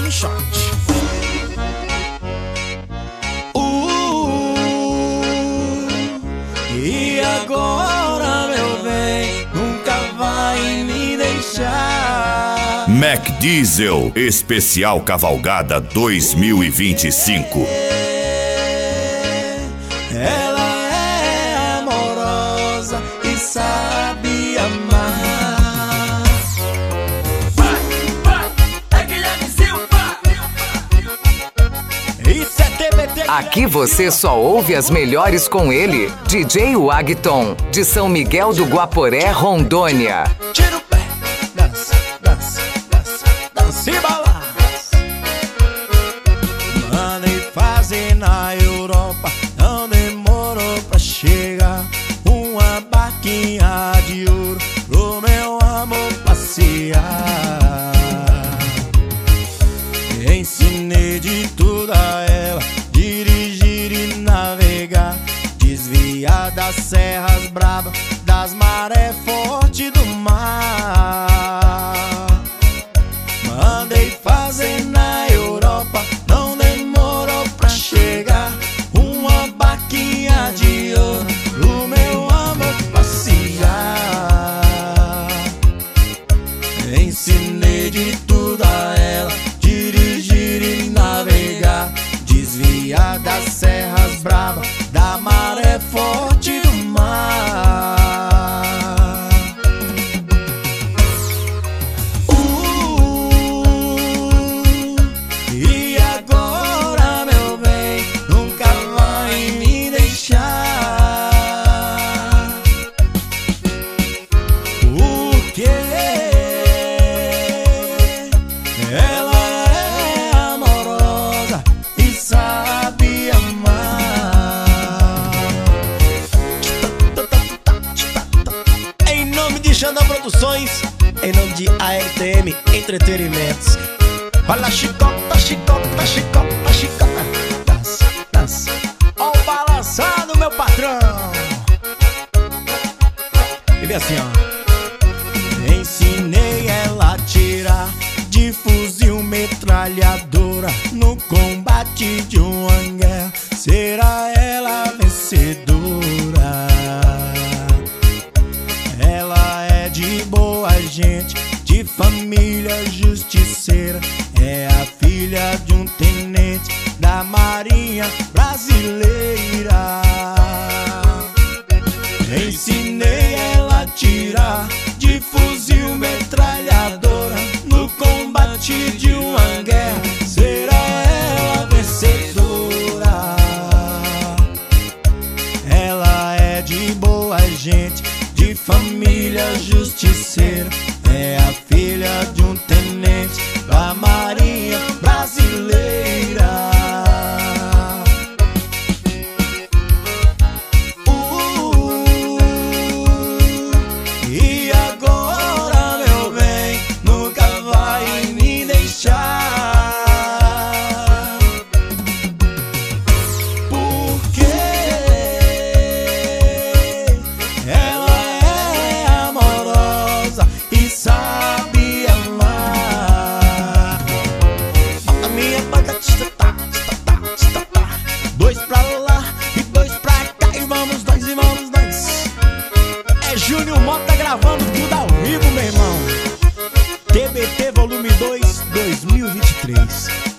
shot. E agora, meu bem, nunca vai me deixar. Mac Diesel Especial Cavalgada 2025. Ela é amorosa e sabe amar. É Guilherme Silva. Isso é TBT. Aqui você só ouve as melhores com ele, DJ Wagton, de São Miguel do Guaporé, Rondônia. Tira o pé, dança, dança, dança, dança e balança. Mandei fazer na Europa, não demorou pra chegar. Uma barquinha de ouro pro meu amor passear. Ensinei de tudo a ela, dirigir e navegar, desviar das serras bravas, das marés fortes do mar. Mandei fazer na Europa, não demorou pra chegar. Uma barquinha de ouro pro meu amor passear. Ensinei de tudo a ela, dirigir e navegar, desviar das serras bravas, da maré forte do mar. E agora, meu bem, nunca vai me deixar. Porque ela é amorosa e sabe amar. Em nome de Xandão Produções, em nome de ARTM Entretenimentos. Olha, chicota, chicota, chicota, chicota. Dança, dança. Ó o balançado, meu patrão. E vem assim, ó. Ensinei ela a tirar de fuzil metralhadora no combate de uma guerra. Será ela a vencedora? Ela é de boa gente, de família justiceira. É a filha de um tenente da Marinha Brasileira. Ensinei ela a tirar de fuzil metralhadora no combate de uma guerra. Será ela a vencedora? Ela é de boa gente, de família justiceira. É a filha de um tenente da Marinha Brasileira. E agora, meu bem, nunca vai me deixar. Porque ela é amorosa e sabe amar. A minha banda tá. Dois pra lá e dois pra cá, e vamos nós, e vamos nós. É Júnior Mota gravando tudo ao vivo, meu irmão. TBT Volume 2, 2023.